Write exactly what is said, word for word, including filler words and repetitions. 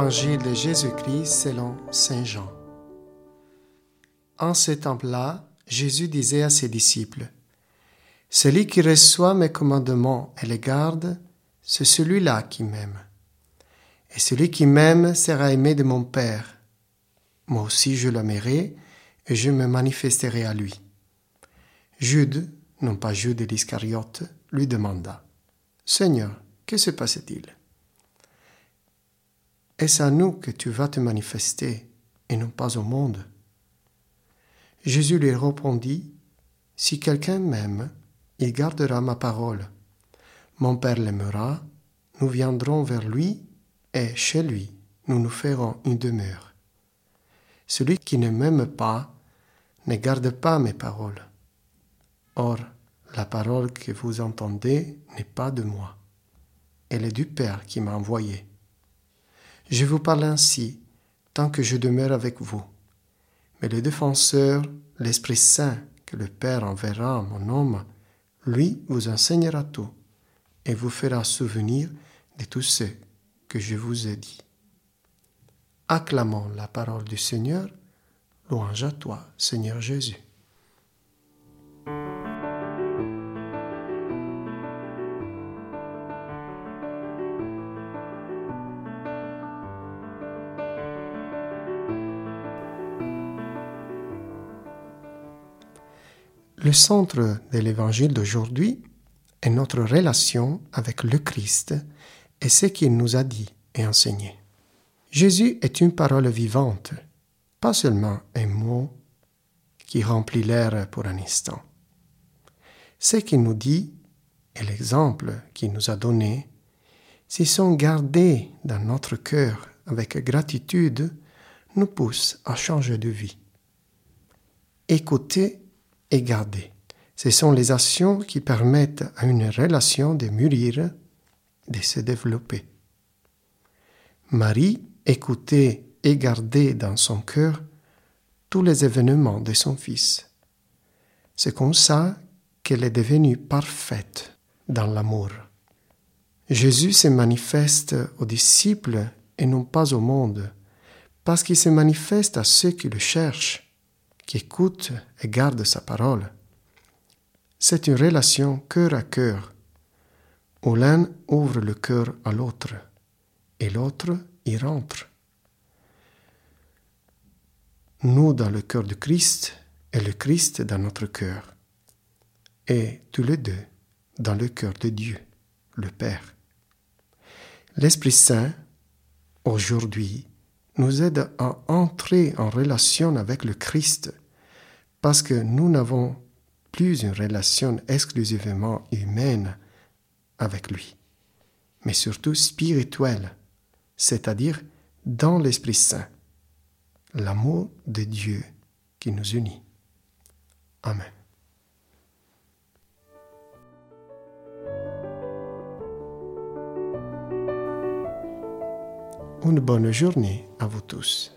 Évangile de Jésus-Christ selon saint Jean. En ce temps-là, Jésus disait à ses disciples, « Celui qui reçoit mes commandements et les garde, c'est celui-là qui m'aime. Et celui qui m'aime sera aimé de mon Père. Moi aussi je l'aimerai et je me manifesterai à lui. » Jude, non pas Jude l'Iscariote, lui demanda, « Seigneur, que se passe-t-il ? Est-ce à nous que tu vas te manifester et non pas au monde ?» Jésus lui répondit, « Si quelqu'un m'aime, il gardera ma parole. Mon Père l'aimera, nous viendrons vers lui et chez lui, nous nous ferons une demeure. Celui qui ne m'aime pas ne garde pas mes paroles. Or, la parole que vous entendez n'est pas de moi. Elle est du Père qui m'a envoyé. Je vous parle ainsi, tant que je demeure avec vous. Mais le défenseur, l'Esprit Saint, que le Père enverra en mon nom, lui vous enseignera tout et vous fera souvenir de tout ce que je vous ai dit. Acclamons la parole du Seigneur. Louange à toi, Seigneur Jésus. Le centre de l'évangile d'aujourd'hui est notre relation avec le Christ et ce qu'il nous a dit et enseigné. Jésus est une parole vivante, pas seulement un mot qui remplit l'air pour un instant. Ce qu'il nous dit et l'exemple qu'il nous a donné, s'ils sont gardés dans notre cœur avec gratitude, nous poussent à changer de vie. Écouter et garder. Ce sont les actions qui permettent à une relation de mûrir, de se développer. Marie écoutait et gardait dans son cœur tous les événements de son Fils. C'est comme ça qu'elle est devenue parfaite dans l'amour. Jésus se manifeste aux disciples et non pas au monde, parce qu'il se manifeste à ceux qui le cherchent, qui écoute et garde sa parole. C'est une relation cœur à cœur, où l'un ouvre le cœur à l'autre, et l'autre y rentre. Nous dans le cœur du Christ, et le Christ dans notre cœur, et tous les deux dans le cœur de Dieu, le Père. L'Esprit Saint, aujourd'hui, nous aide à entrer en relation avec le Christ parce que nous n'avons plus une relation exclusivement humaine avec lui, mais surtout spirituelle, c'est-à-dire dans l'Esprit Saint, l'amour de Dieu qui nous unit. Amen. Une bonne journée à vous tous.